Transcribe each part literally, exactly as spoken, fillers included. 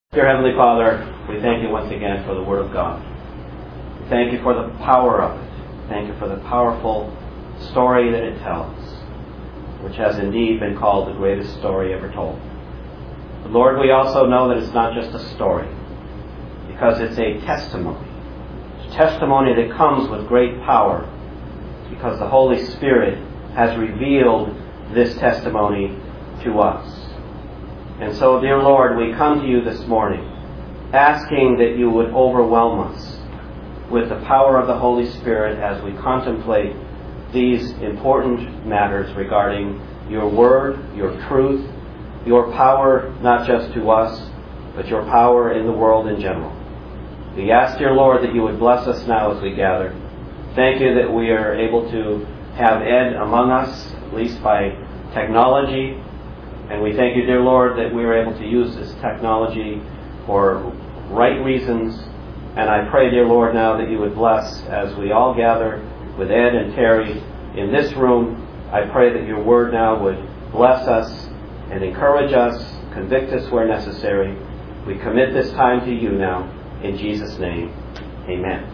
Dear Heavenly Father, we thank you once again for the Word of God. We thank you for the power of it. Thank you for the powerful story that it tells, which has indeed been called the greatest story ever told. But Lord, we also know that it's not just a story, because it's a testimony. It's a testimony that comes with great power, because the Holy Spirit has revealed this testimony to us. And so, dear Lord, we come to you this morning asking that you would overwhelm us with the power of the Holy Spirit as we contemplate these important matters regarding your word, your truth, your power not just to us, but your power in the world in general. We ask, dear Lord, that you would bless us now as we gather. Thank you that we are able to have Ed among us, at least by technology. And we thank you, dear Lord, that we are able to use this technology for right reasons. And I pray, dear Lord, now that you would bless as we all gather with Ed and Terry in this room. I pray that your word now would bless us and encourage us, convict us where necessary. We commit this time to you now. In Jesus' name, amen.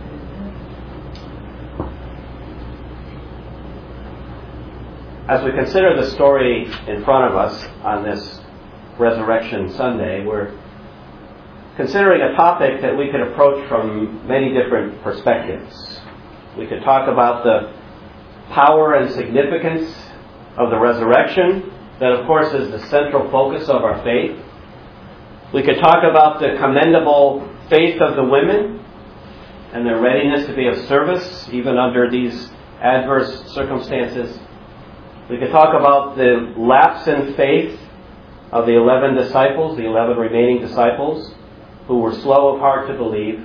As we consider the story in front of us on this Resurrection Sunday, we're considering a topic that we could approach from many different perspectives. We could talk about the power and significance of the resurrection, that of course is the central focus of our faith. We could talk about the commendable faith of the women and their readiness to be of service even under these adverse circumstances. We could talk about the lapse in faith of the eleven disciples, the eleven remaining disciples, who were slow of heart to believe.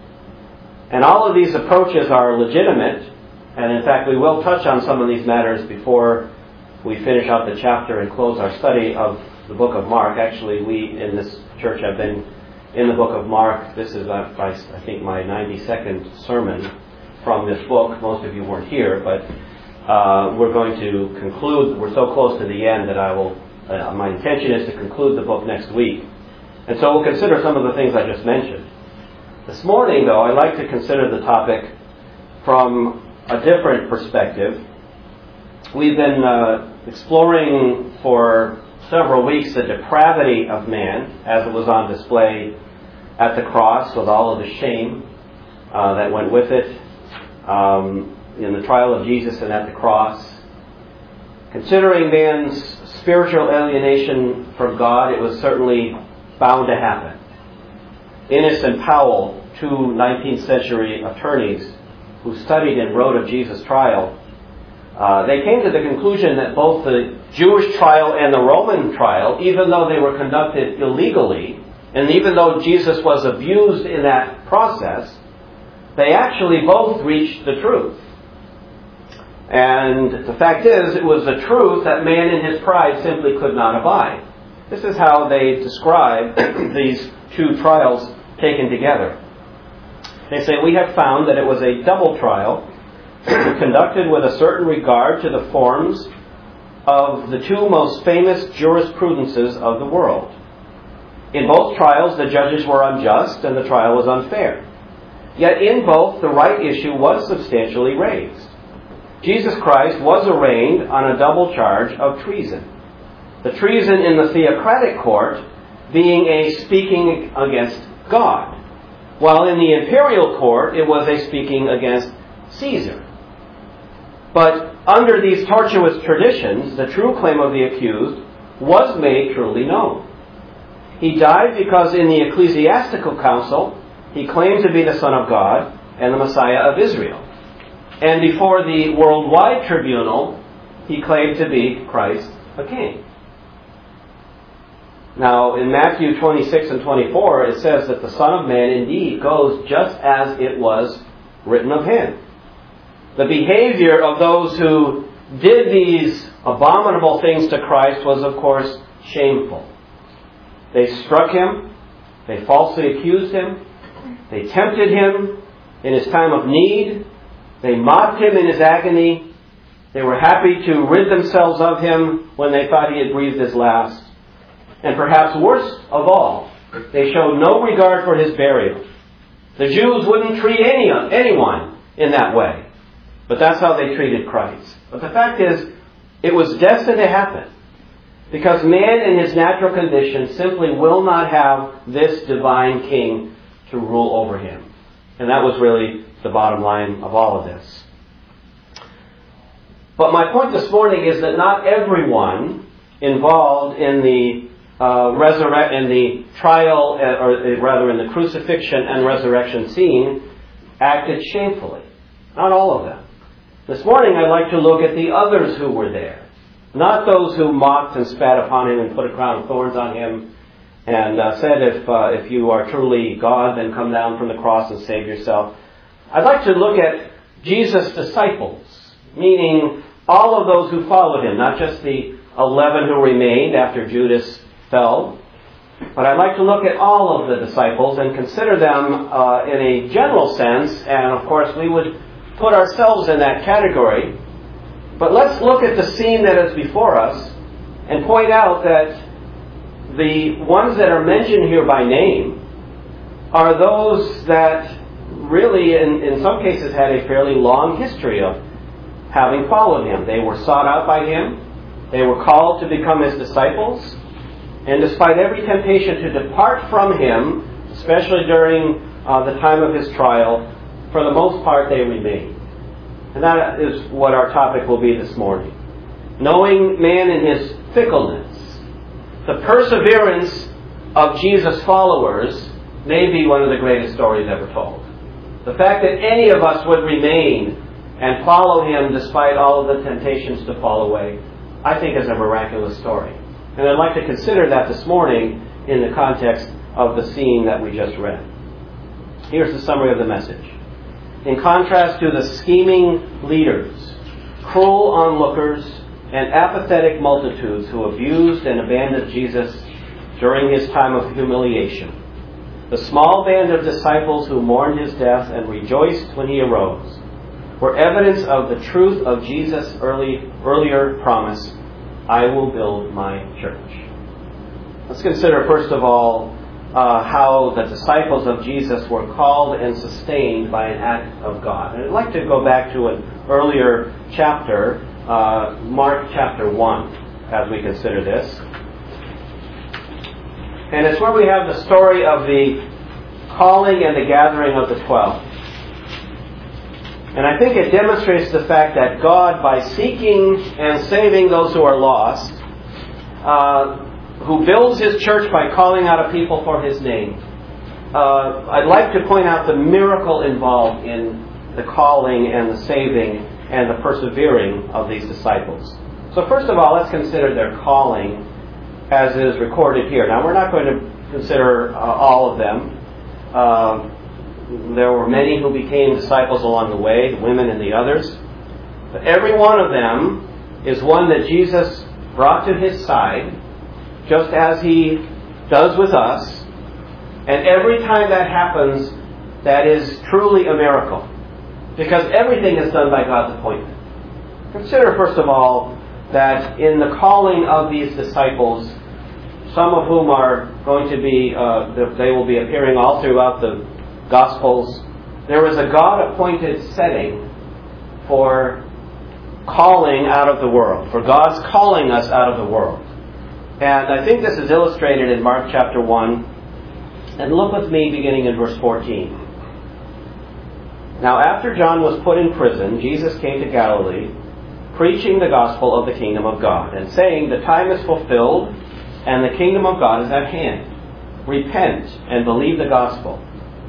And all of these approaches are legitimate, and in fact we will touch on some of these matters before we finish out the chapter and close our study of the book of Mark. Actually, we in this church have been in the book of Mark. This is, uh, I think, my ninety-second sermon from this book. Most of you weren't here, but Uh, we're going to conclude. We're so close to the end that I will, uh, my intention is to conclude the book next week. And so we'll consider some of the things I just mentioned. This morning, though, I'd like to consider the topic from a different perspective. We've been uh, exploring for several weeks the depravity of man as it was on display at the cross with all of the shame uh, that went with it. Um, in the trial of Jesus and at the cross. Considering man's spiritual alienation from God, it was certainly bound to happen. Innes and Powell, two nineteenth century attorneys who studied and wrote of Jesus' trial, uh, they came to the conclusion that both the Jewish trial and the Roman trial, even though they were conducted illegally, and even though Jesus was abused in that process, they actually both reached the truth. And the fact is, it was the truth that man in his pride simply could not abide. This is how they describe these two trials taken together. They say, we have found that it was a double trial conducted with a certain regard to the forms of the two most famous jurisprudences of the world. In both trials, the judges were unjust and the trial was unfair. Yet in both, the right issue was substantially raised. Jesus Christ was arraigned on a double charge of treason. The treason in the theocratic court being a speaking against God, while in the imperial court it was a speaking against Caesar. But under these tortuous traditions, the true claim of the accused was made truly known. He died because in the ecclesiastical council he claimed to be the Son of God and the Messiah of Israel. And before the worldwide tribunal, he claimed to be Christ a king. Now, in Matthew twenty-six and twenty-four, it says that the Son of Man indeed goes just as it was written of him. The behavior of those who did these abominable things to Christ was, of course, shameful. They struck him. They falsely accused him. They tempted him in his time of need. They mocked him in his agony. They were happy to rid themselves of him when they thought he had breathed his last. And perhaps worst of all, They showed no regard for his burial. The Jews wouldn't treat any anyone in that way. But that's how they treated Christ. But the fact is, it was destined to happen. Because man in his natural condition simply will not have this divine king to rule over him. And that was really the bottom line of all of this. But my point this morning is that not everyone involved in the uh, resurrect in the trial, uh, or rather in the crucifixion and resurrection scene, acted shamefully. Not all of them. This morning I'd like to look at the others who were there. Not those who mocked and spat upon him and put a crown of thorns on him and uh, said, if uh, if you are truly God, then come down from the cross and save yourself. I'd like to look at Jesus' disciples, meaning all of those who followed him, not just the eleven who remained after Judas fell. But I'd like to look at all of the disciples and consider them uh, in a general sense. And of course, we would put ourselves in that category. But let's look at the scene that is before us and point out that the ones that are mentioned here by name are those that really, in, in some cases, had a fairly long history of having followed him. They were sought out by him. They were called to become his disciples. And despite every temptation to depart from him, especially during uh, the time of his trial, for the most part they remained. And that is what our topic will be this morning. Knowing man in his fickleness. The perseverance of Jesus' followers may be one of the greatest stories ever told. The fact that any of us would remain and follow him despite all of the temptations to fall away, I think is a miraculous story. And I'd like to consider that this morning in the context of the scene that we just read. Here's the summary of the message. In contrast to the scheming leaders, cruel onlookers, and apathetic multitudes who abused and abandoned Jesus during his time of humiliation, the small band of disciples who mourned his death and rejoiced when he arose were evidence of the truth of Jesus' early, earlier promise, I will build my church. Let's consider first of all uh, how the disciples of Jesus were called and sustained by an act of God. And I'd like to go back to an earlier chapter, uh, Mark chapter one, as we consider this. And it's where we have the story of the calling and the gathering of the twelve. And I think it demonstrates the fact that God, by seeking and saving those who are lost, uh, who builds his church by calling out a people for his name, uh, I'd like to point out the miracle involved in the calling and the saving and the persevering of these disciples. So first of all, let's consider their calling as is recorded here. Now, we're not going to consider uh, all of them. Uh, There were many who became disciples along the way, women and the others. But every one of them is one that Jesus brought to his side, just as he does with us. And every time that happens, that is truly a miracle. Because everything is done by God's appointment. Consider, first of all, that in the calling of these disciples, some of whom are going to be, uh, they will be appearing all throughout the Gospels, there is a God-appointed setting for calling out of the world, for God's calling us out of the world. And I think this is illustrated in Mark chapter one. And look with me beginning in verse fourteen. Now after John was put in prison, Jesus came to Galilee, preaching the gospel of the kingdom of God, and saying, the time is fulfilled, and the kingdom of God is at hand. Repent and believe the gospel.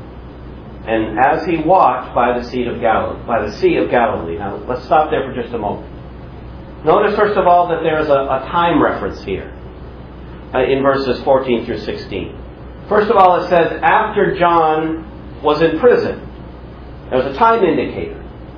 And as he walked by the sea of Galilee, by the Sea of Galilee. Now, let's stop there for just a moment. Notice, first of all, that there is a, a time reference here uh, in verses fourteen through sixteen. First of all, it says, after John was in prison. There's a time indicator.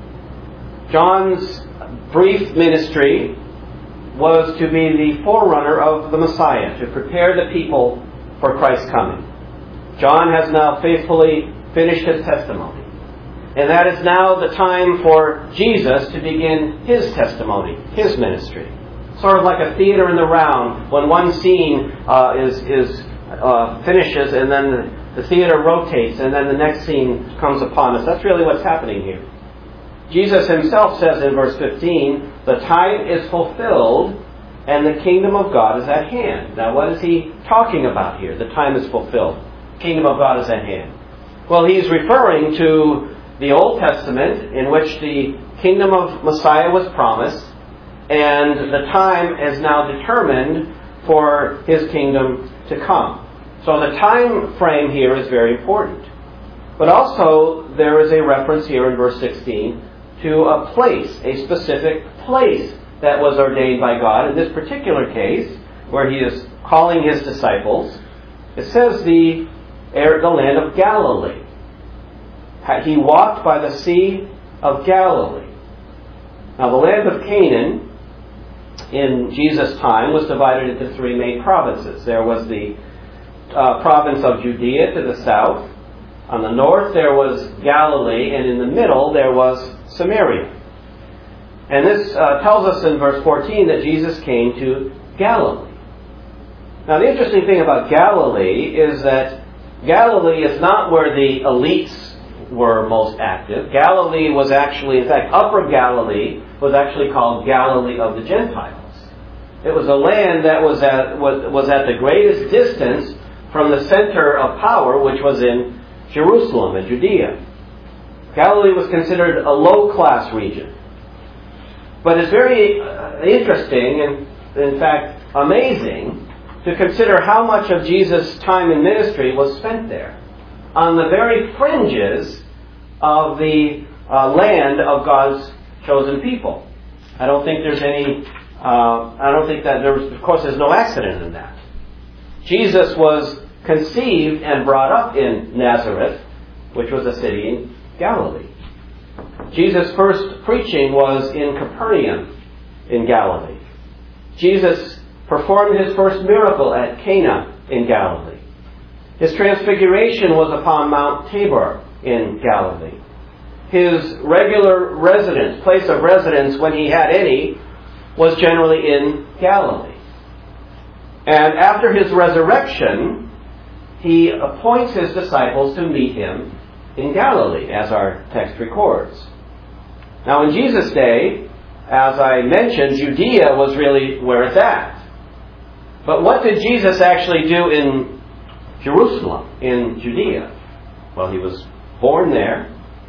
John's brief ministry was to be the forerunner of the Messiah, to prepare the people for Christ's coming. John has now faithfully finished his testimony. And that is now the time for Jesus to begin his testimony, his ministry. Sort of like a theater in the round. When one scene uh, is, is uh, finishes and then the theater rotates and then the next scene comes upon us. That's really what's happening here. Jesus himself says in verse fifteen, the time is fulfilled and the kingdom of God is at hand. Now what is he talking about here? The time is fulfilled. Kingdom of God is at hand. Well, he's referring to the Old Testament in which the kingdom of Messiah was promised, and the time is now determined for his kingdom to come. So the time frame here is very important. But also there is a reference here in verse sixteen to a place, a specific place that was ordained by God. In this particular case, where he is calling his disciples, it says the, the land of Galilee. He walked by the Sea of Galilee. Now the land of Canaan in Jesus' time was divided into three main provinces. There was the uh, province of Judea to the south. On the north there was Galilee, and in the middle there was Samaria. And this uh, tells us in verse fourteen that Jesus came to Galilee. Now the interesting thing about Galilee is that Galilee is not where the elites were most active. Galilee was actually, in fact, Upper Galilee was actually called Galilee of the Gentiles. It was a land that was at, was, was at the greatest distance from the center of power, which was in Jerusalem and Judea. Galilee was considered a low-class region. But it's very uh, interesting and, in fact, amazing to consider how much of Jesus' time in ministry was spent there, on the very fringes of the uh, land of God's chosen people. I don't think there's any, uh, I don't think that there was, of course, there's no accident in that. Jesus was conceived and brought up in Nazareth, which was a city in Galilee. Jesus' first preaching was in Capernaum in Galilee. Jesus performed his first miracle at Cana in Galilee. His transfiguration was upon Mount Tabor in Galilee. His regular residence, place of residence when he had any, was generally in Galilee. And after his resurrection, he appoints his disciples to meet him in Galilee, as our text records. Now in Jesus' day, as I mentioned, Judea was really where it's at. But what did Jesus actually do in Jerusalem, in Judea? Well, he was born there,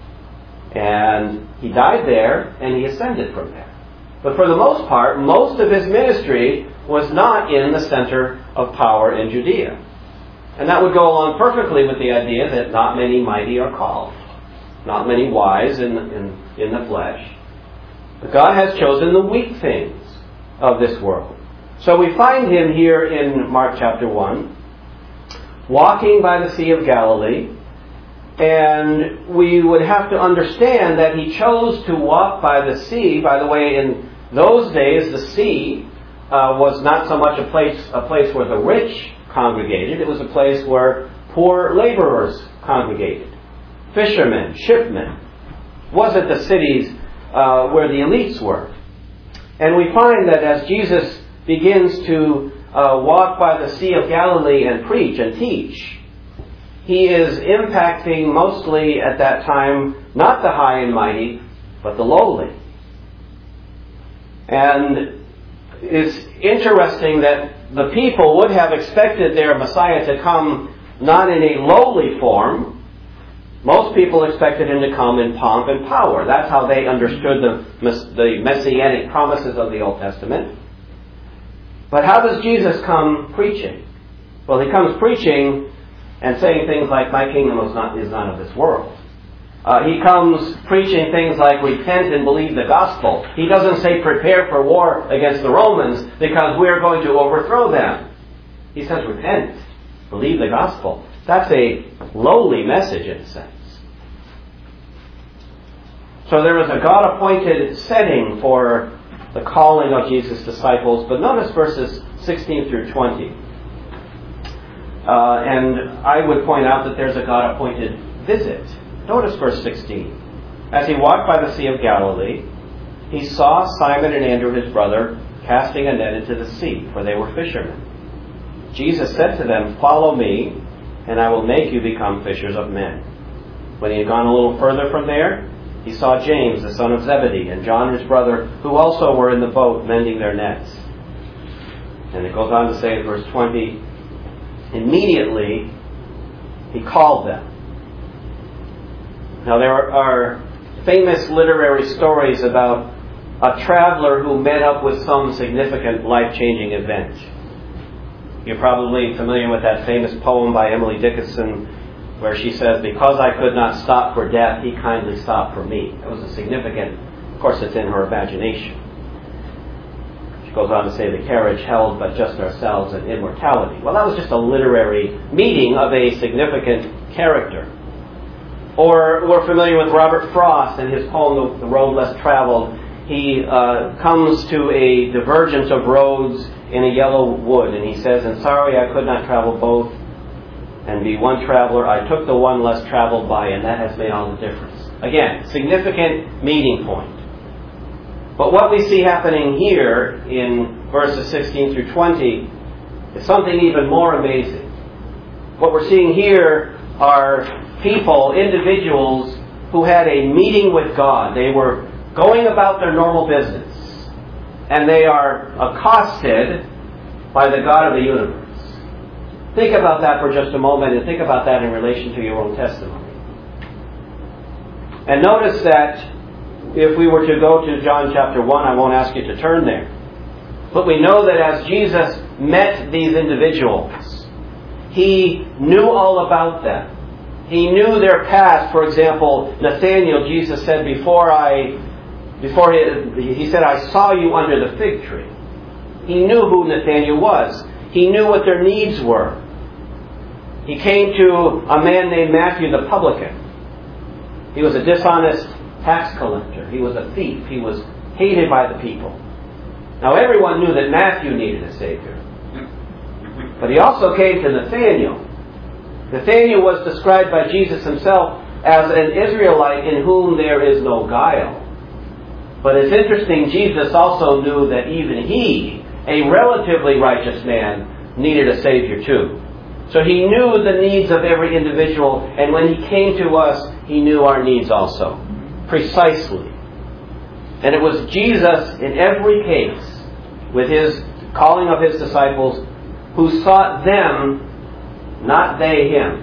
and he died there, and he ascended from there. But for the most part, most of his ministry was not in the center of power in Judea. And that would go along perfectly with the idea that not many mighty are called, not many wise in, in, in the flesh. But God has chosen the weak things of this world. So we find him here in Mark chapter one, walking by the Sea of Galilee, and we would have to understand that he chose to walk by the sea. By the way, in those days, the sea uh, was not so much a place a place where the rich congregated. It was a place where poor laborers congregated. Fishermen, shipmen. It wasn't the cities uh, where the elites were. And we find that as Jesus begins to uh, walk by the Sea of Galilee and preach and teach, he is impacting mostly at that time not the high and mighty, but the lowly. And it's interesting that the people would have expected their Messiah to come not in a lowly form. Most people expected him to come in pomp and power. That's how they understood the, the messianic promises of the Old Testament. But how does Jesus come preaching? Well, he comes preaching and saying things like, my kingdom is not, is not of this world. Uh, he comes preaching things like, repent and believe the gospel. He doesn't say, prepare for war against the Romans because we're going to overthrow them. He says, repent, believe the gospel. That's a lowly message in a sense. So there is a God-appointed setting for the calling of Jesus' disciples. But notice verses sixteen through twenty. Uh, and I would point out that there's a God-appointed visit. Notice verse sixteen. As he walked by the Sea of Galilee, he saw Simon and Andrew his brother casting a net into the sea, for they were fishermen. Jesus said to them, "Follow me, and I will make you become fishers of men." When he had gone a little further from there, he saw James, the son of Zebedee, and John his brother, who also were in the boat mending their nets. And it goes on to say in verse twenty, immediately he called them. Now there are famous literary stories about a traveler who met up with some significant life-changing event. You're probably familiar with that famous poem by Emily Dickinson where she says, "Because I could not stop for death, he kindly stopped for me." It was a significant, of course it's in her imagination. She goes on to say, "The carriage held but just ourselves and immortality." Well, that was just a literary meeting of a significant character. Or we're familiar with Robert Frost and his poem, "The Road Less Traveled." He uh, comes to a divergence of roads in a yellow wood, and he says, "And sorry I could not travel both and be one traveler. I took the one less traveled by, and that has made all the difference." Again, significant meeting point. But what we see happening here in verses sixteen through twenty is something even more amazing. What we're seeing here are people, individuals, who had a meeting with God. They were going about their normal business, and they are accosted by the God of the universe. Think about that for just a moment, and think about that in relation to your own testimony. And notice that if we were to go to John chapter one, I won't ask you to turn there, but we know that as Jesus met these individuals, he knew all about them. He knew their past. For example, Nathanael, Jesus said, before I, before he, he said, "I saw you under the fig tree." He knew who Nathanael was. He knew what their needs were. He came to a man named Matthew the publican. He was a dishonest tax collector. He was a thief. He was hated by the people. Now everyone knew that Matthew needed a Savior. But he also came to Nathanael. Nathanael was described by Jesus himself as an Israelite in whom there is no guile. But it's interesting, Jesus also knew that even he, a relatively righteous man, needed a Savior too. So he knew the needs of every individual, and when he came to us, he knew our needs also. Precisely. And it was Jesus in every case, with his calling of his disciples, who sought them, not they him.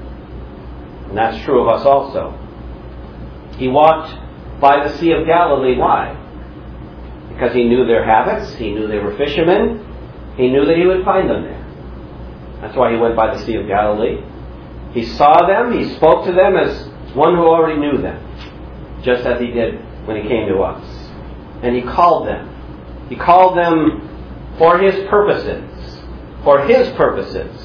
And that's true of us also. He walked by the Sea of Galilee. Why? Because he knew their habits. He knew they were fishermen. He knew that he would find them there. That's why he went by the Sea of Galilee. He saw them. He spoke to them as one who already knew them, just as he did when he came to us. And he called them. He called them for his purposes. For his purposes.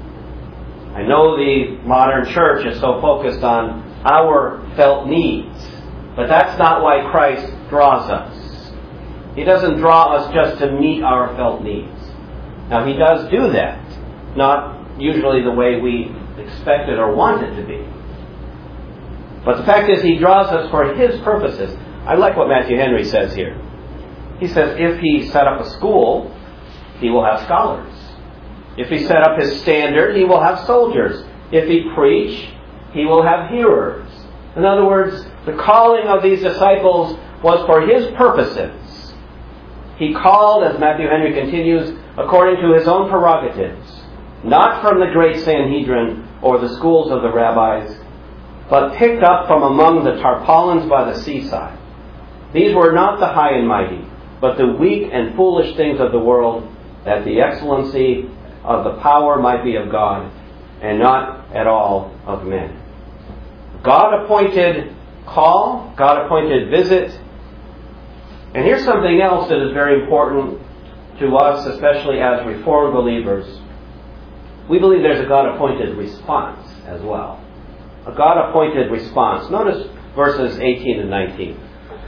I know the modern church is so focused on our felt needs, but that's not why Christ draws us. He doesn't draw us just to meet our felt needs. Now, he does do that, not usually the way we expect it or want it to be. But the fact is, he draws us for his purposes. I like what Matthew Henry says here. He says, if he set up a school, he will have scholars. If he set up his standard, he will have soldiers. If he preach, he will have hearers. In other words, the calling of these disciples was for his purposes. He called, as Matthew Henry continues, according to his own prerogatives, not from the great Sanhedrin or the schools of the rabbis, but picked up from among the tarpaulins by the seaside. These were not the high and mighty, but the weak and foolish things of the world, that the excellency of the power might be of God, and not at all of men. God-appointed call, God-appointed visit. And here's something else that is very important to us, especially as Reformed believers. We believe there's a God-appointed response as well. A God-appointed response. Notice verses eighteen and nineteen.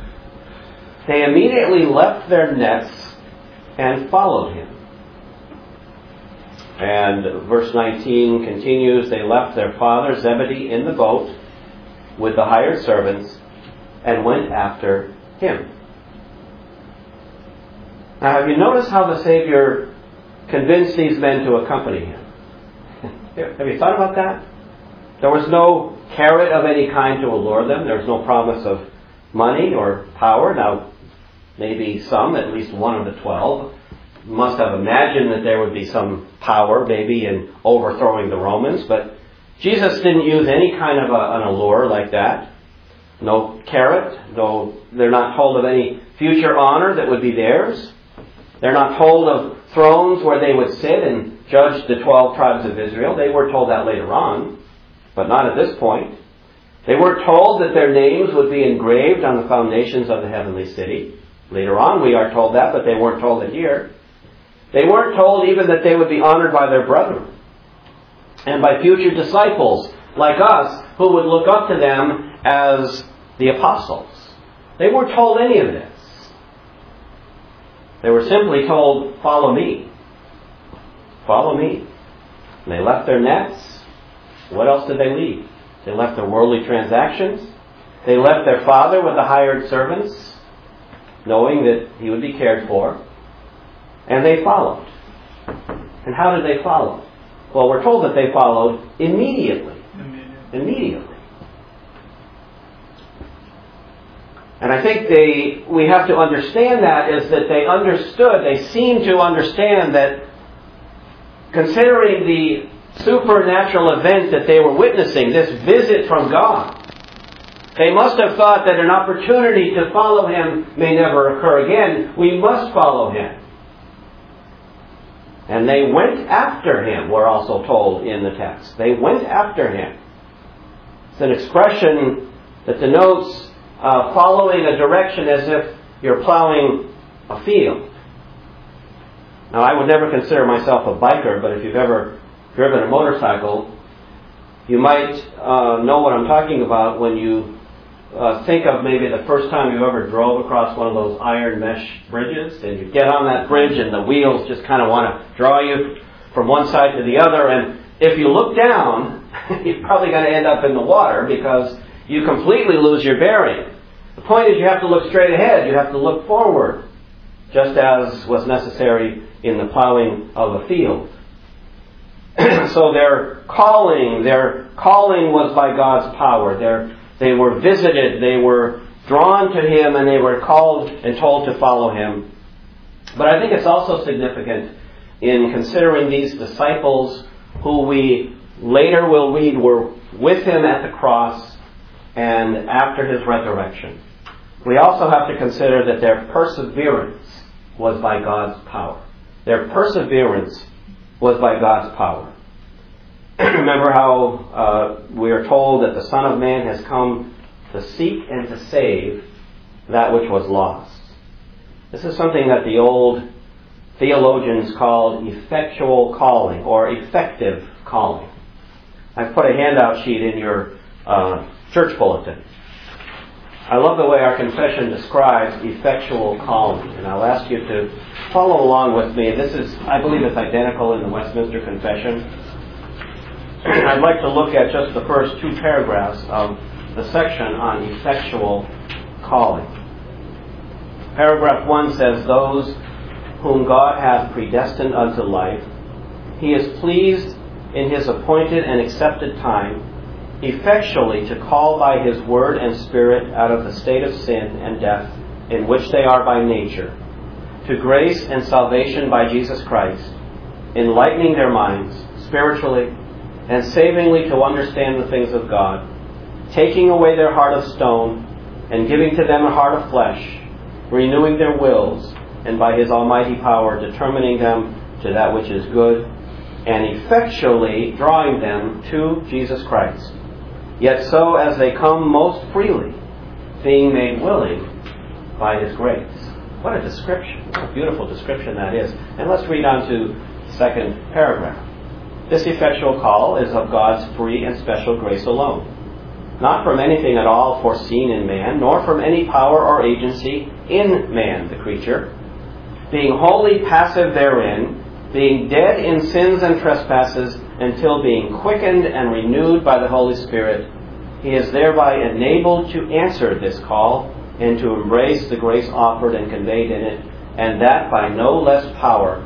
They immediately left their nets and followed him. And verse nineteen continues, they left their father Zebedee in the boat with the hired servants and went after him. Now, have you noticed how the Savior convince these men to accompany him. Have you thought about that? There was no carrot of any kind to allure them. There was no promise of money or power. Now, maybe some, at least one of the twelve, must have imagined that there would be some power, maybe, in overthrowing the Romans. But Jesus didn't use any kind of a, an allure like that. No carrot. No, they're not told of any future honor that would be theirs. They're not told of thrones where they would sit and judge the twelve tribes of Israel. They were told that later on, but not at this point. They weren't told that their names would be engraved on the foundations of the heavenly city. Later on we are told that, but they weren't told it here. They weren't told even that they would be honored by their brethren and by future disciples like us who would look up to them as the apostles. They weren't told any of this. They were simply told, follow me. Follow me. And they left their nets. What else did they leave? They left their worldly transactions. They left their father with the hired servants, knowing that he would be cared for. And they followed. And how did they follow? Well, we're told that they followed immediately. Immediately. Immediately. And I think they, we have to understand that is that they understood, they seemed to understand that considering the supernatural event that they were witnessing, this visit from God, they must have thought that an opportunity to follow Him may never occur again. We must follow Him. And they went after Him, we're also told in the text. They went after Him. It's an expression that denotes Uh, following a direction as if you're plowing a field. Now, I would never consider myself a biker, but if you've ever driven a motorcycle, you might uh, know what I'm talking about when you uh, think of maybe the first time you ever drove across one of those iron mesh bridges, and you get on that bridge and the wheels just kind of want to draw you from one side to the other, and if you look down, you're probably going to end up in the water because you completely lose your bearing. The point is you have to look straight ahead. You have to look forward, just as was necessary in the plowing of a field. So their calling, their calling was by God's power. Their, they were visited, they were drawn to Him, and they were called and told to follow Him. But I think it's also significant in considering these disciples who we later will read were with Him at the cross and after His resurrection. We also have to consider that their perseverance was by God's power. Their perseverance was by God's power. Remember how uh, we are told that the Son of Man has come to seek and to save that which was lost. This is something that the old theologians called effectual calling or effective calling. I've put a handout sheet in your uh, church bulletin. I love the way our confession describes effectual calling, and I'll ask you to follow along with me. This is, I believe it's identical in the Westminster Confession. I'd like to look at just the first two paragraphs of the section on effectual calling. Paragraph one says, "Those whom God hath predestined unto life, He is pleased in His appointed and accepted time effectually to call by His word and Spirit out of the state of sin and death in which they are by nature, to grace and salvation by Jesus Christ, enlightening their minds spiritually and savingly to understand the things of God, taking away their heart of stone and giving to them a heart of flesh, renewing their wills, and by His almighty power determining them to that which is good, and effectually drawing them to Jesus Christ. Yet so as they come most freely, being made willing by His grace." What a description. What a beautiful description that is. And let's read on to the second paragraph. "This effectual call is of God's free and special grace alone, not from anything at all foreseen in man, nor from any power or agency in man, the creature, being wholly passive therein, being dead in sins and trespasses, until being quickened and renewed by the Holy Spirit, he is thereby enabled to answer this call and to embrace the grace offered and conveyed in it, and that by no less power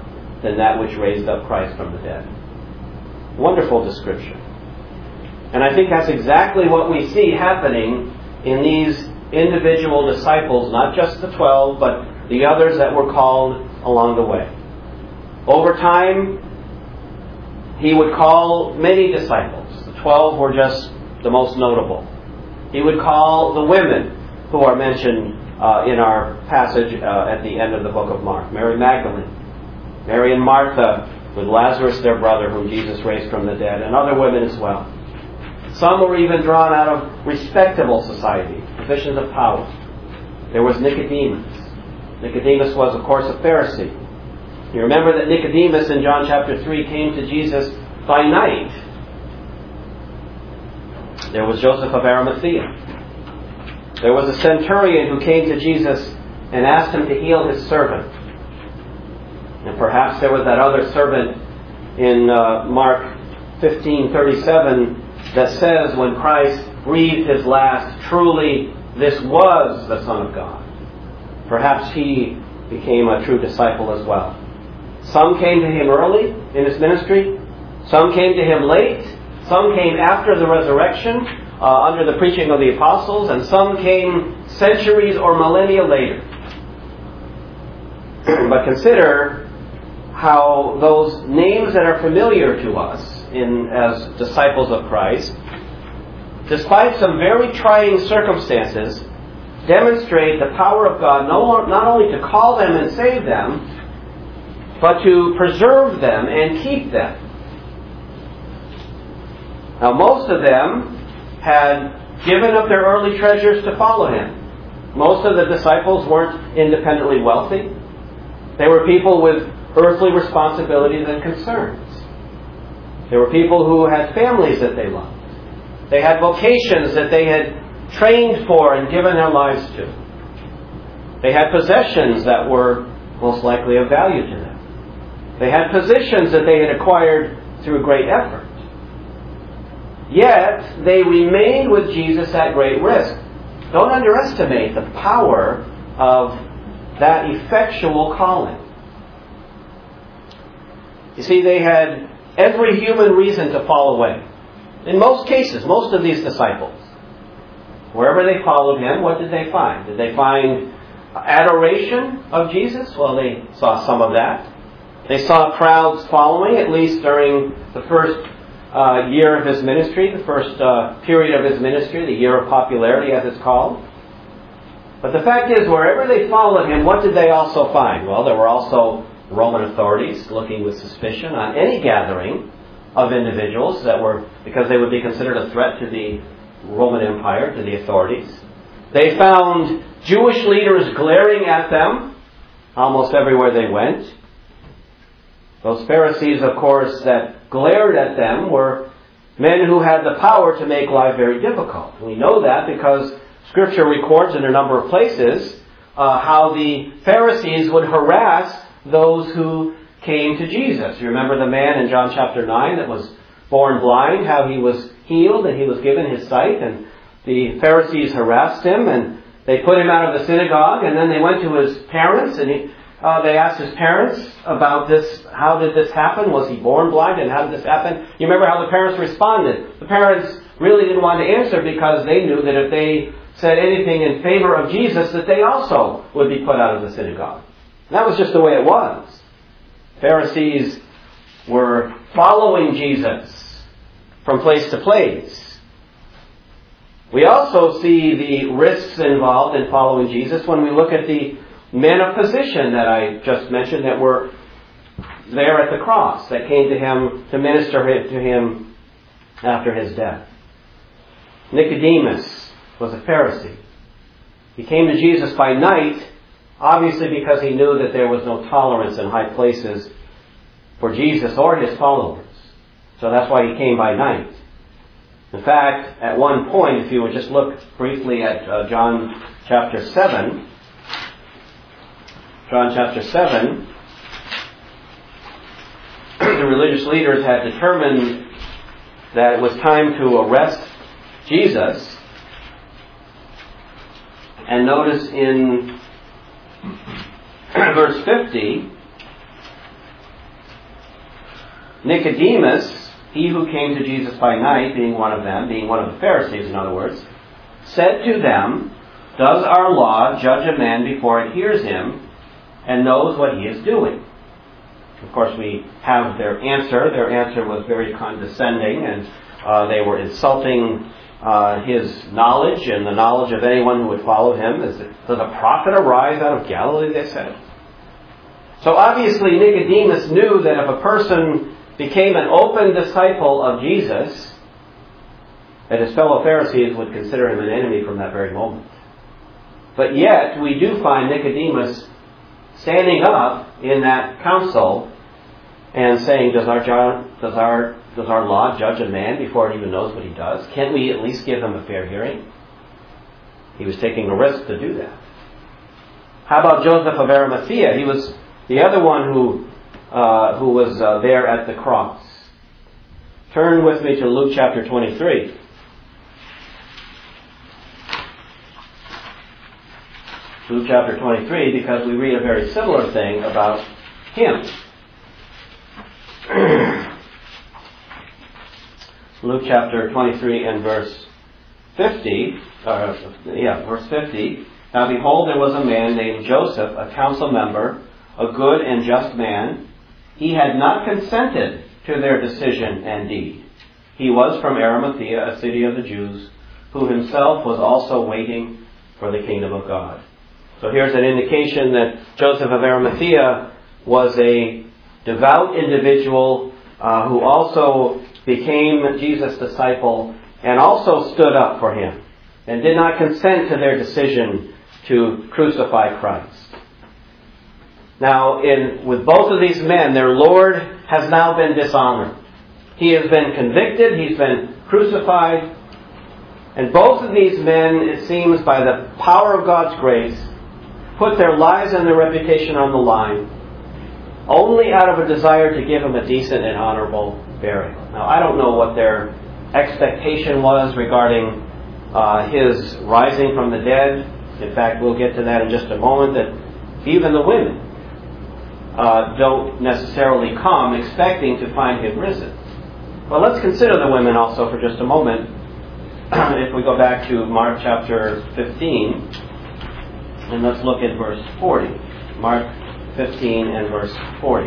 than that which raised up Christ from the dead. Wonderful description. And I think that's exactly what we see happening in these individual disciples, not just the twelve, but the others that were called along the way. Over time, he would call many disciples. The twelve were just the most notable. He would call the women who are mentioned uh, in our passage uh, at the end of the book of Mark. Mary Magdalene, Mary and Martha, with Lazarus their brother, whom Jesus raised from the dead, and other women as well. Some were even drawn out of respectable society, positions of power. There was Nicodemus. Nicodemus was, of course, a Pharisee. You remember that Nicodemus in John chapter three came to Jesus by night. There was Joseph of Arimathea. There was a centurion who came to Jesus and asked him to heal his servant. And perhaps there was that other servant in uh, Mark fifteen thirty-seven that says when Christ breathed his last, truly this was the Son of God. Perhaps he became a true disciple as well. Some came to him early in his ministry. Some came to him late. Some came after the resurrection uh, under the preaching of the apostles. And some came centuries or millennia later. But consider how those names that are familiar to us in as disciples of Christ, despite some very trying circumstances, demonstrate the power of God no, not only to call them and save them, but to preserve them and keep them. Now, most of them had given up their early treasures to follow him. Most of the disciples weren't independently wealthy. They were people with earthly responsibilities and concerns. They were people who had families that they loved. They had vocations that they had trained for and given their lives to. They had possessions that were most likely of value to them. They had positions that they had acquired through great effort. Yet, they remained with Jesus at great risk. Don't underestimate the power of that effectual calling. You see, they had every human reason to fall away. In most cases, most of these disciples, wherever they followed him, what did they find? Did they find adoration of Jesus? Well, they saw some of that. They saw crowds following, at least during the first uh, year of his ministry, the first uh, period of his ministry, the year of popularity as it's called. But the fact is, wherever they followed him, what did they also find? Well, there were also Roman authorities looking with suspicion on any gathering of individuals that were, because they would be considered a threat to the Roman Empire, to the authorities. They found Jewish leaders glaring at them almost everywhere they went. Those Pharisees, of course, that glared at them were men who had the power to make life very difficult. We know that because Scripture records in a number of places uh, how the Pharisees would harass those who came to Jesus. You remember the man in John chapter nine that was born blind, how he was healed and he was given his sight, and the Pharisees harassed him and they put him out of the synagogue, and then they went to his parents and he, uh, they asked his parents about this. How did this happen? Was he born blind, and how did this happen? You remember how the parents responded. The parents really didn't want to answer because they knew that if they said anything in favor of Jesus, that they also would be put out of the synagogue. And that was just the way it was. Pharisees were following Jesus from place to place. We also see the risks involved in following Jesus when we look at the men of position that I just mentioned that were there at the cross, that came to him to minister to him after his death. Nicodemus was a Pharisee. He came to Jesus by night, obviously because he knew that there was no tolerance in high places for Jesus or his followers. So that's why he came by night. In fact, at one point, if you would just look briefly at uh, John chapter seven, John chapter seven, the religious leaders had determined that it was time to arrest Jesus. And notice in verse fifty, Nicodemus, he who came to Jesus by night, being one of them, being one of the Pharisees in other words, said to them, "Does our law judge a man before it hears him and knows what he is doing?" Of course, we have their answer. Their answer was very condescending, and uh, they were insulting uh, his knowledge and the knowledge of anyone who would follow him. Does a prophet arise out of Galilee, they said. So obviously Nicodemus knew that if a person became an open disciple of Jesus, that his fellow Pharisees would consider him an enemy from that very moment. But yet, we do find Nicodemus standing up in that council and saying, does our, does our, does our law judge a man before he even knows what he does? Can't we at least give him a fair hearing? He was taking a risk to do that. How about Joseph of Arimathea? He was the other one who, uh, who was uh, there at the cross. Turn with me to Luke chapter twenty-three. Luke chapter twenty-three, because we read a very similar thing about him. Luke chapter twenty-three and verse fifty, uh, yeah, verse fifty. Now behold, there was a man named Joseph, a council member, a good and just man. He had not consented to their decision and deed. He was from Arimathea, a city of the Jews, who himself was also waiting for the kingdom of God. So here's an indication that Joseph of Arimathea was a devout individual uh, who also became Jesus' disciple and also stood up for him and did not consent to their decision to crucify Christ. Now, in, with both of these men, their Lord has now been dishonored. He has been convicted, he's been crucified, and both of these men, it seems, by the power of God's grace, put their lives and their reputation on the line, only out of a desire to give him a decent and honorable burial. Now, I don't know what their expectation was regarding uh, his rising from the dead. In fact, we'll get to that in just a moment, that even the women uh, don't necessarily come expecting to find him risen. Well, let's consider the women also for just a moment. If we go back to Mark chapter fifteen, and let's look at verse forty. Mark fifteen and verse forty.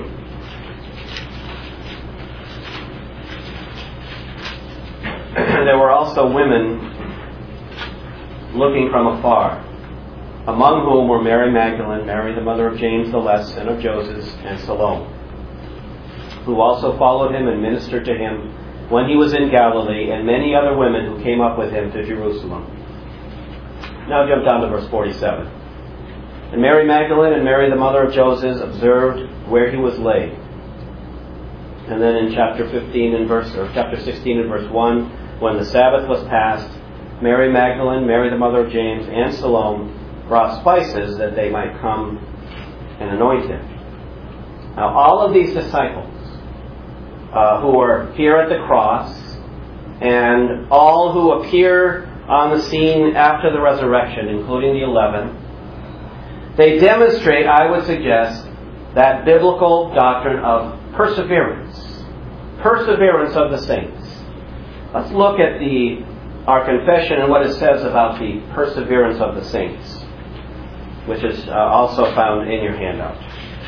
There were also women looking from afar, among whom were Mary Magdalene, Mary the mother of James the Less and of Joses, and Salome, who also followed him and ministered to him when he was in Galilee, and many other women who came up with him to Jerusalem. Now jump down to verse forty-seven. And Mary Magdalene and Mary the mother of Joses observed where he was laid. And then in chapter fifteen and verse, or chapter sixteen and verse one, when the Sabbath was passed, Mary Magdalene, Mary the mother of James, and Salome brought spices that they might come and anoint him. Now all of these disciples uh, who are here at the cross, and all who appear on the scene after the resurrection, including the eleven, they demonstrate, I would suggest, that biblical doctrine of perseverance. Perseverance of the saints. Let's look at the our confession and what it says about the perseverance of the saints, which is uh, also found in your handout.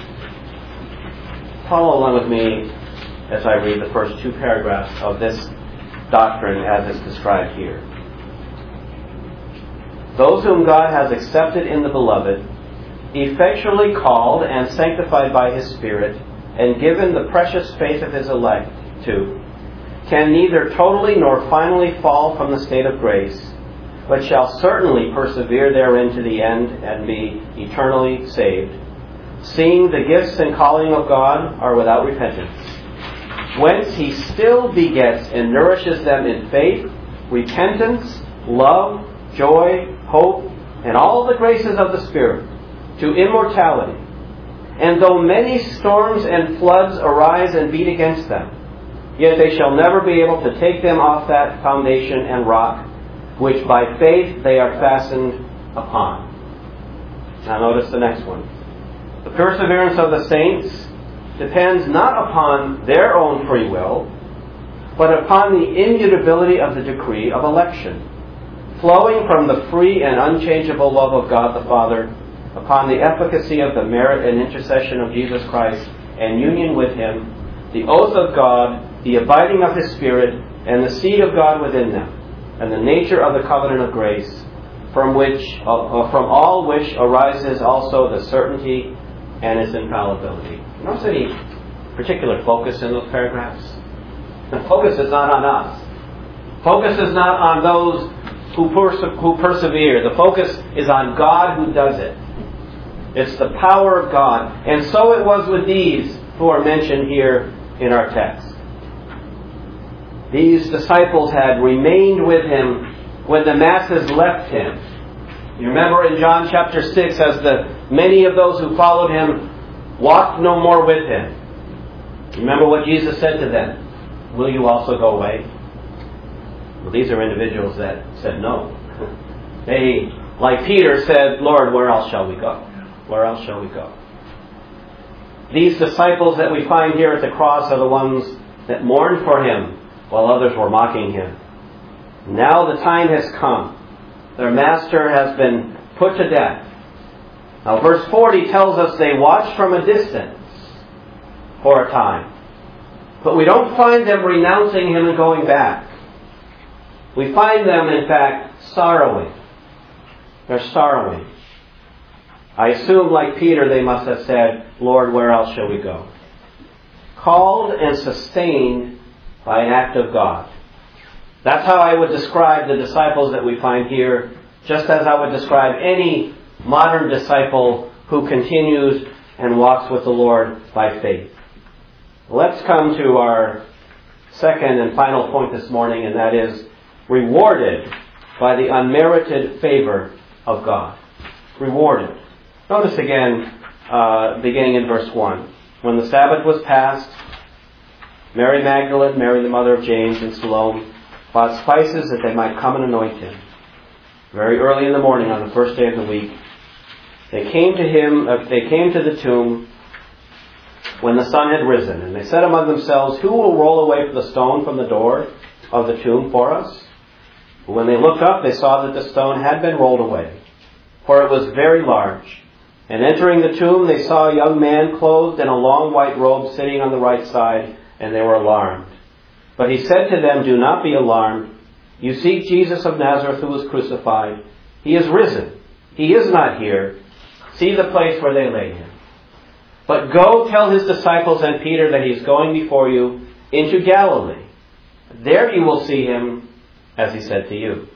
Follow along with me as I read the first two paragraphs of this doctrine as it's described here. Those whom God has accepted in the Beloved, effectually called and sanctified by His Spirit, and given the precious faith of His elect to, can neither totally nor finally fall from the state of grace, but shall certainly persevere therein to the end and be eternally saved, seeing the gifts and calling of God are without repentance, whence He still begets and nourishes them in faith, repentance, love, joy, hope, and all the graces of the Spirit, to immortality. And though many storms and floods arise and beat against them, yet they shall never be able to take them off that foundation and rock, which by faith they are fastened upon. Now notice the next one. The perseverance of the saints depends not upon their own free will, but upon the immutability of the decree of election, flowing from the free and unchangeable love of God the Father, upon the efficacy of the merit and intercession of Jesus Christ, and union with Him, the oath of God, the abiding of His Spirit, and the seed of God within them, and the nature of the covenant of grace, from which, uh, from all which arises also the certainty and its infallibility. Notice any particular focus in those paragraphs? The focus is not on us. Focus is not on those who, perse- who persevere. The focus is on God who does it. It's the power of God. And so it was with these who are mentioned here in our text. These disciples had remained with Him when the masses left Him. You remember in John chapter six, as the many of those who followed Him walked no more with Him. Remember what Jesus said to them. Will you also go away? Well, these are individuals that said no. They, like Peter, said, Lord, where else shall we go? Where else shall we go? These disciples that we find here at the cross are the ones that mourned for Him while others were mocking Him. Now the time has come. Their master has been put to death. Now verse forty tells us they watched from a distance for a time. But we don't find them renouncing Him and going back. We find them, in fact, sorrowing. They're sorrowing. I assume, like Peter, they must have said, Lord, where else shall we go? Called and sustained by an act of God. That's how I would describe the disciples that we find here, just as I would describe any modern disciple who continues and walks with the Lord by faith. Let's come to our second and final point this morning, and that is rewarded by the unmerited favor of God. Rewarded. Notice again, uh, beginning in verse one. When the Sabbath was past, Mary Magdalene, Mary the mother of James, and Salome bought spices that they might come and anoint Him. Very early in the morning on the first day of the week, they came to Him. Uh, they came to the tomb when the sun had risen, and they said among themselves, who will roll away the stone from the door of the tomb for us? But when they looked up, they saw that the stone had been rolled away, for it was very large. And entering the tomb, they saw a young man clothed in a long white robe sitting on the right side, and they were alarmed. But He said to them, do not be alarmed. You seek Jesus of Nazareth who was crucified. He is risen. He is not here. See the place where they laid Him. But go tell His disciples and Peter that He is going before you into Galilee. There you will see Him, as He said to you.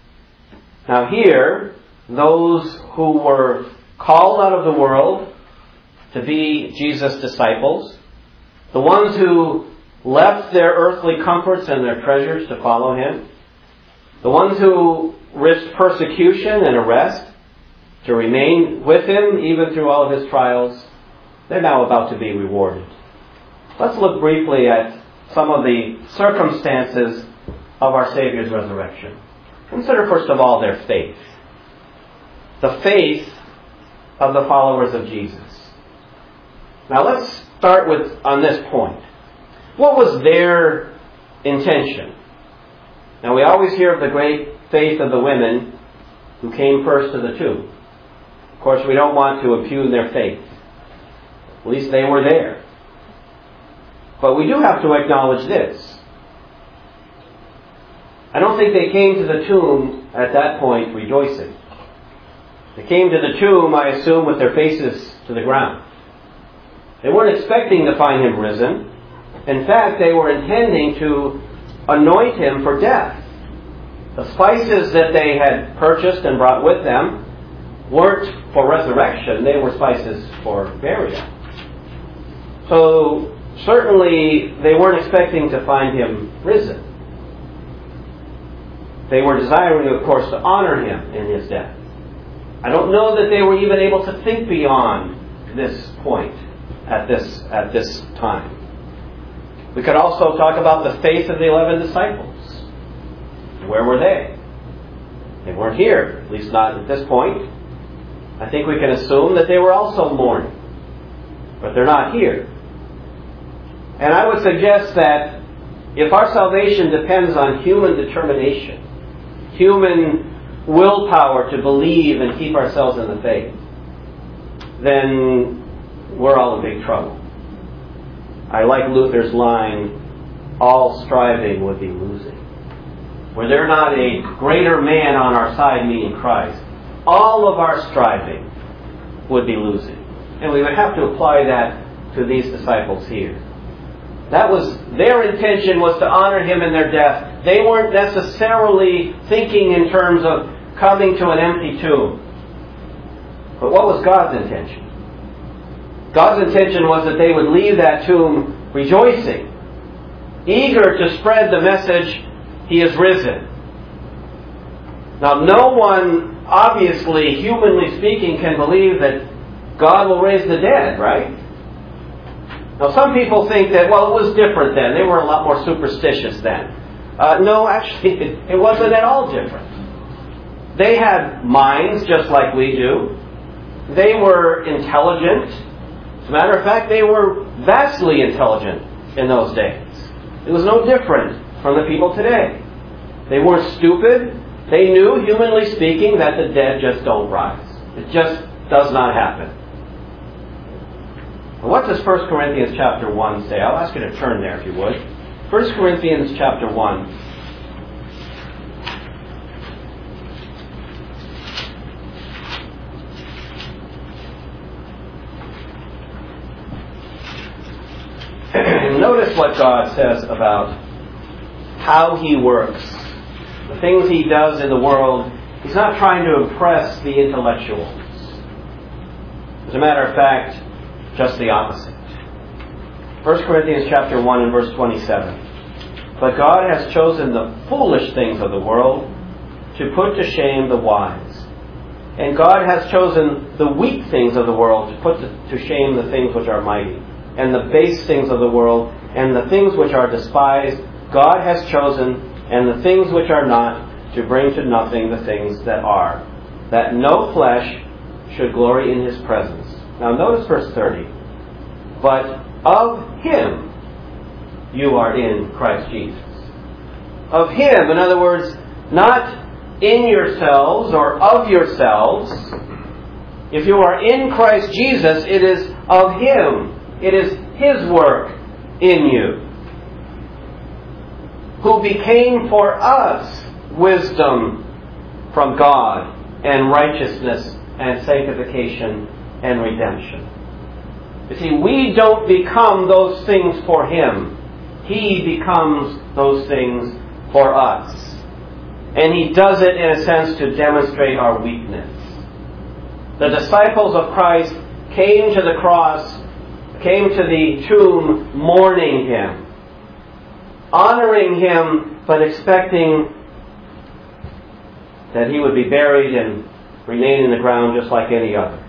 Now here, those who were called out of the world to be Jesus' disciples, the ones who left their earthly comforts and their treasures to follow Him, the ones who risked persecution and arrest to remain with Him even through all of His trials, they're now about to be rewarded. Let's look briefly at some of the circumstances of our Savior's resurrection. Consider first of all their faith. The faith of the followers of Jesus. Now let's start with on this point. What was their intention? Now we always hear of the great faith of the women who came first to the tomb. Of course, we don't want to impugn their faith. At least they were there. But we do have to acknowledge this. I don't think they came to the tomb at that point rejoicing. They came to the tomb, I assume, with their faces to the ground. They weren't expecting to find Him risen. In fact, they were intending to anoint Him for death. The spices that they had purchased and brought with them weren't for resurrection, they were spices for burial. So, certainly, they weren't expecting to find Him risen. They were desiring, of course, to honor Him in His death. I don't know that they were even able to think beyond this point at this, at this time. We could also talk about the faith of the eleven disciples. Where were they? They weren't here, at least not at this point. I think we can assume that they were also mourning. But they're not here. And I would suggest that if our salvation depends on human determination, human willpower to believe and keep ourselves in the faith, then we're all in big trouble. I like Luther's line, all striving would be losing. Were there not a greater man on our side, meaning Christ, all of our striving would be losing. And we would have to apply that to these disciples here. That was, their intention was to honor Him in their death. They weren't necessarily thinking in terms of coming to an empty tomb. But what was God's intention? God's intention was that they would leave that tomb rejoicing, eager to spread the message, He is risen. Now, no one, obviously, humanly speaking, can believe that God will raise the dead, right? Now, some people think that, well, it was different then. They were a lot more superstitious then. Uh, no, actually, it, it wasn't at all different. They had minds just like we do. They were intelligent. As a matter of fact, they were vastly intelligent in those days. It was no different from the people today. They weren't stupid. They knew, humanly speaking, that the dead just don't rise. It just does not happen. What does First Corinthians chapter one say? I'll ask you to turn there if you would. First Corinthians chapter one. Notice what God says about how He works. The things He does in the world. He's not trying to impress the intellectuals. As a matter of fact, just the opposite. First Corinthians chapter one and verse twenty-seven. But God has chosen the foolish things of the world to put to shame the wise. And God has chosen the weak things of the world to put to shame the things which are mighty. And the base things of the world and the things which are despised, God has chosen, and the things which are not, to bring to nothing the things that are, that no flesh should glory in His presence. Now notice verse thirty. But of Him you are in Christ Jesus. Of Him, in other words, not in yourselves or of yourselves. If you are in Christ Jesus, it is of Him. It is His work in you, who became for us wisdom from God and righteousness and sanctification and redemption. You see, we don't become those things for Him. He becomes those things for us. And He does it in a sense to demonstrate our weakness. The disciples of Christ came to the cross, came to the tomb mourning Him, honoring Him, but expecting that He would be buried and remain in the ground just like any other.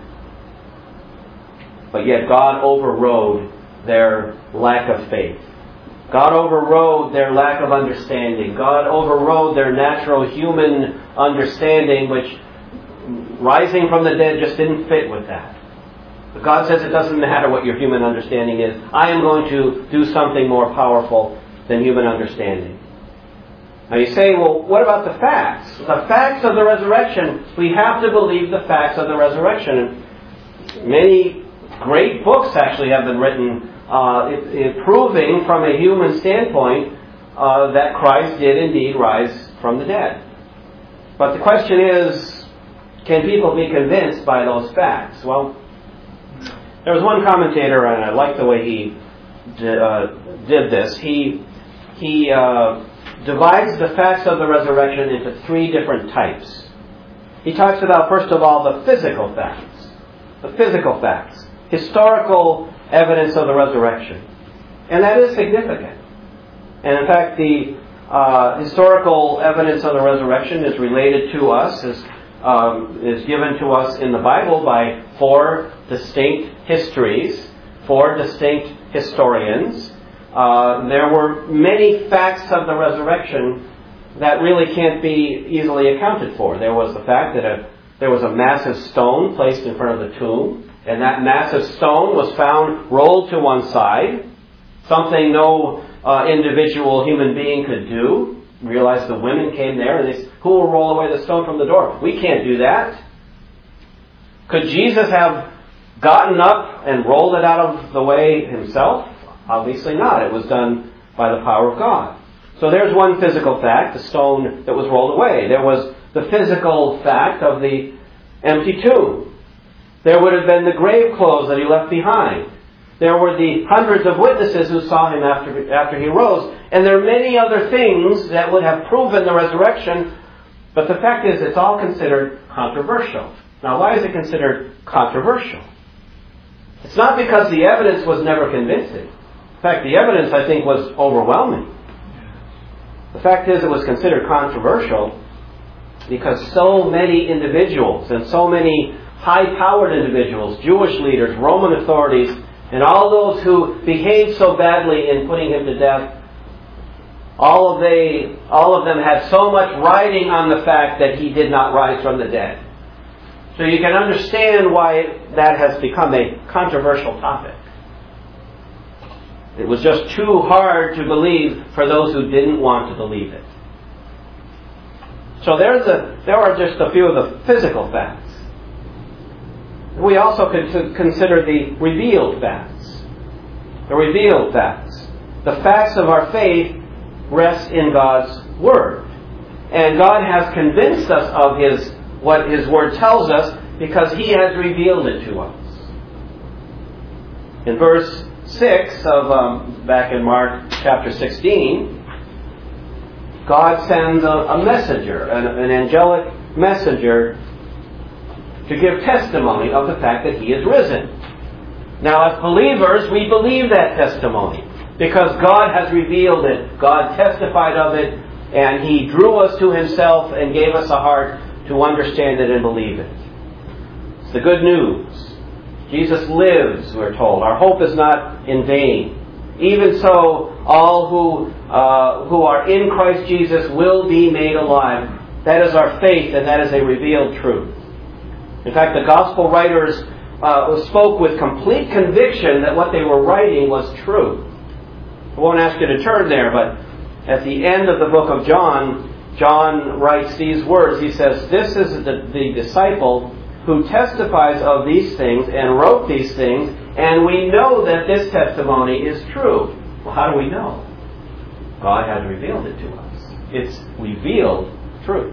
But yet God overrode their lack of faith. God overrode their lack of understanding. God overrode their natural human understanding, which rising from the dead just didn't fit with that. But God says it doesn't matter what your human understanding is. I am going to do something more powerful than human understanding. Now you say, well, what about the facts? The facts of the resurrection. We have to believe the facts of the resurrection. Many great books actually have been written uh, it, it proving from a human standpoint uh, that Christ did indeed rise from the dead. But the question is, can people be convinced by those facts? Well, there was one commentator, and I like the way he did, uh, did this. He he uh, divides the facts of the resurrection into three different types. He talks about, first of all, the physical facts. The physical facts. Historical evidence of the resurrection. And that is significant. And in fact, the uh, historical evidence of the resurrection is related to us, is, um, is given to us in the Bible by four distinct histories, four distinct historians. Uh, there were many facts of the resurrection that really can't be easily accounted for. There was the fact that a, there was a massive stone placed in front of the tomb, and that massive stone was found rolled to one side. something no uh, individual human being could do. Realize the women came there and they said, who will roll away the stone from the door? We can't do that. Could Jesus have gotten up and rolled it out of the way himself? Obviously not. It was done by the power of God. So there's one physical fact, the stone that was rolled away. There was the physical fact of the empty tomb. There would have been the grave clothes that he left behind. There were the hundreds of witnesses who saw him after, after he rose. And there are many other things that would have proven the resurrection. But the fact is, it's all considered controversial. Now, why is it considered controversial? It's not because the evidence was never convincing. In fact, the evidence, I think, was overwhelming. The fact is, it was considered controversial because so many individuals and so many high-powered individuals, Jewish leaders, Roman authorities, and all those who behaved so badly in putting him to death, all of, they, all of them had so much riding on the fact that he did not rise from the dead. So you can understand why that has become a controversial topic. It was just too hard to believe for those who didn't want to believe it. So there's a, there are just a few of the physical facts. We also could consider the revealed facts. The revealed facts. The facts of our faith rest in God's Word. And God has convinced us of His what His Word tells us because He has revealed it to us. In verse six of um, back in Mark chapter sixteen, God sends a, a messenger, an, an angelic messenger, to give testimony of the fact that He is risen. Now, as believers, we believe that testimony because God has revealed it. God testified of it, and He drew us to Himself and gave us a heart to understand it and believe it. It's the good news. Jesus lives, we're told. Our hope is not in vain. Even so, all who uh, who are in Christ Jesus will be made alive. That is our faith, and that is a revealed truth. In fact, the gospel writers uh, spoke with complete conviction that what they were writing was true. I won't ask you to turn there, but at the end of the book of John, John writes these words. He says, "This is the, the disciple who testifies of these things and wrote these things, and we know that this testimony is true." Well, how do we know? God has revealed it to us. It's revealed truth.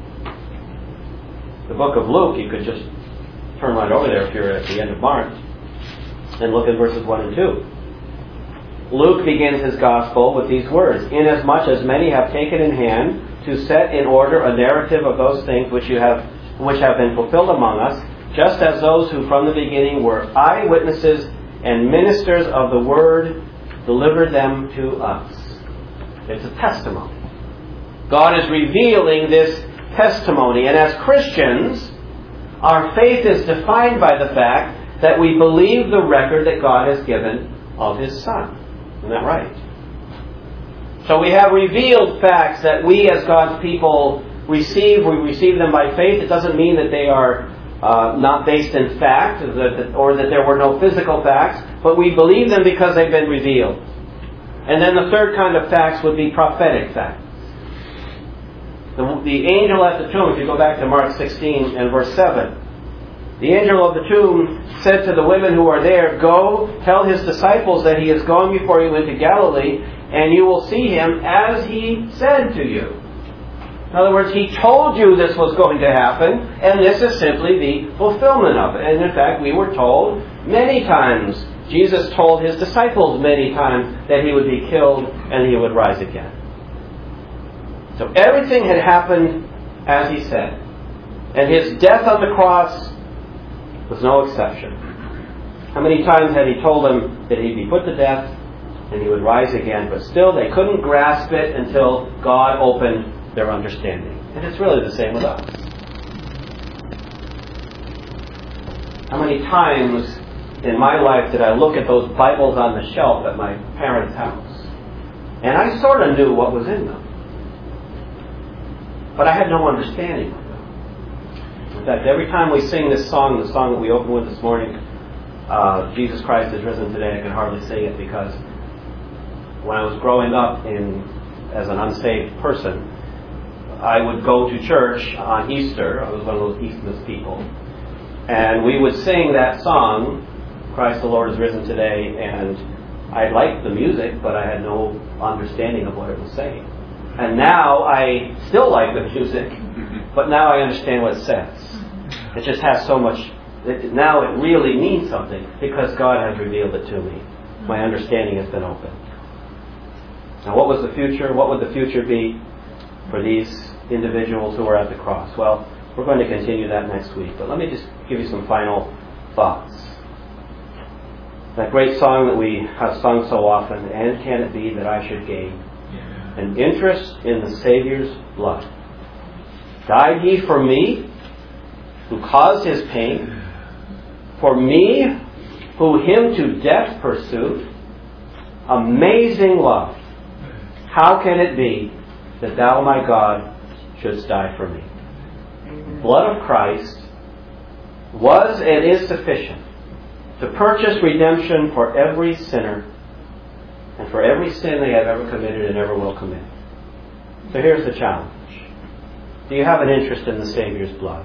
The book of Luke, you could just turn right over there if you're at the end of Mark and look at verses one and two. Luke begins his gospel with these words, "Inasmuch as many have taken in hand to set in order a narrative of those things which you have which have been fulfilled among us, just as those who from the beginning were eyewitnesses and ministers of the word delivered them to us." It's a testimony. God is revealing this testimony, and as Christians, our faith is defined by the fact that we believe the record that God has given of His Son. Isn't that right? So we have revealed facts that we as God's people receive. We receive them by faith. It doesn't mean that they are uh, not based in fact or that there were no physical facts, but we believe them because they've been revealed. And then the third kind of facts would be prophetic facts. The, the angel at the tomb, if you go back to Mark sixteen and verse seven, the angel of the tomb said to the women who are there, "Go, tell His disciples that He is going before you into Galilee, and you will see Him as He said to you." In other words, He told you this was going to happen, and this is simply the fulfillment of it. And in fact, we were told many times, Jesus told His disciples many times that He would be killed and He would rise again. So everything had happened as He said. And His death on the cross was no exception. How many times had He told them that He'd be put to death and He would rise again? But still they couldn't grasp it until God opened their understanding. And it's really the same with us. How many times in my life did I look at those Bibles on the shelf at my parents' house? And I sort of knew what was in them. But I had no understanding of them. In fact, every time we sing this song, the song that we opened with this morning, uh, Jesus Christ is risen today, I can hardly sing it because when I was growing up in as an unsaved person, I would go to church on Easter. I was one of those Eastermas people. And we would sing that song, Christ the Lord is risen today, and I liked the music, but I had no understanding of what it was saying. And now I still like the music, but now I understand what it says. It just has so much, it, now it really means something because God has revealed it to me. My understanding has been opened. Now what was the future? What would the future be for these individuals who are at the cross? Well, we're going to continue that next week, but let me just give you some final thoughts. That great song that we have sung so often, and can it be that I should gain an interest in the Savior's blood? Died He for me, who caused His pain, for me, who Him to death pursued? Amazing love. How can it be that Thou, my God, shouldst die for me? The blood of Christ was and is sufficient to purchase redemption for every sinner and for every sin they have ever committed and ever will commit. So here's the challenge. Do you have an interest in the Savior's blood?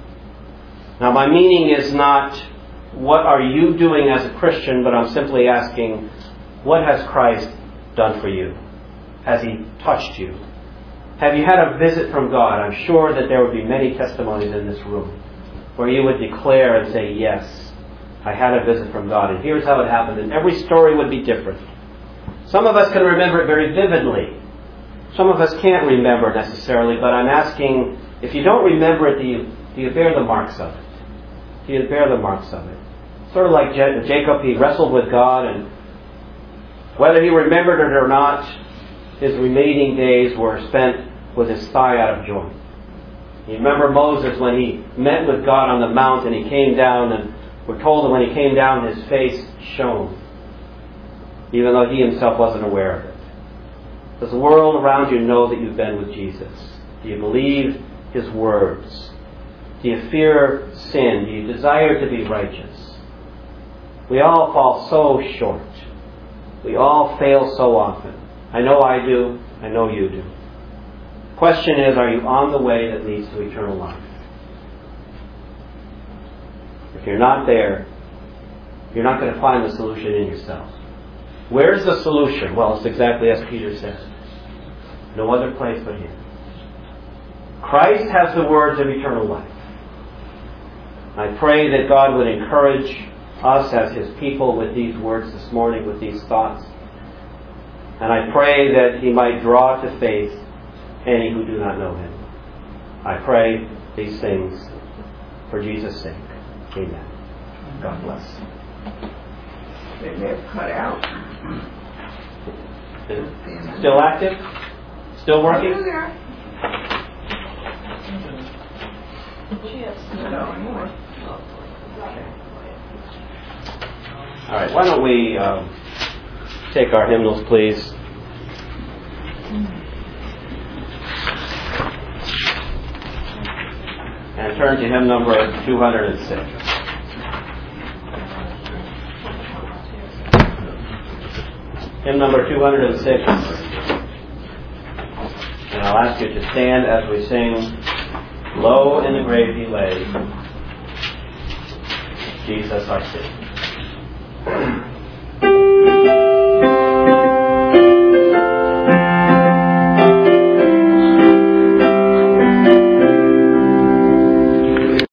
Now my meaning is not what are you doing as a Christian, but I'm simply asking, what has Christ done for you? Has He touched you? Have you had a visit from God? I'm sure that there would be many testimonies in this room where you would declare and say, yes, I had a visit from God, and here's how it happened. And every story would be different. Some of us can remember it very vividly. Some of us can't remember necessarily, but I'm asking, if you don't remember it, do you, do you bear the marks of it? Do you bear the marks of it? Sort of like Jacob, he wrestled with God, and whether he remembered it or not, his remaining days were spent with his thigh out of joint. You remember Moses when he met with God on the mount and he came down, and we're told that when he came down his face shone, even though he himself wasn't aware of it. Does the world around you know that you've been with Jesus? Do you believe His words? Do you fear sin? Do you desire to be righteous? We all fall so short. We all fail so often. I know I do. I know you do. The question is, are you on the way that leads to eternal life? If you're not there, you're not going to find the solution in yourself. Where's the solution? Well, it's exactly as Peter says. No other place but Him. Christ has the words of eternal life. I pray that God would encourage us as His people with these words this morning, with these thoughts. And I pray that He might draw to faith any who do not know Him. I pray these things for Jesus' sake. Amen. God bless. They may have cut out. Still active? Still working? Still there. No. All right, why don't we um, take our hymnals, please. And turn to hymn number two hundred six. Hymn number two hundred six. And I'll ask you to stand as we sing, Low in the grave He lay, Jesus our Savior.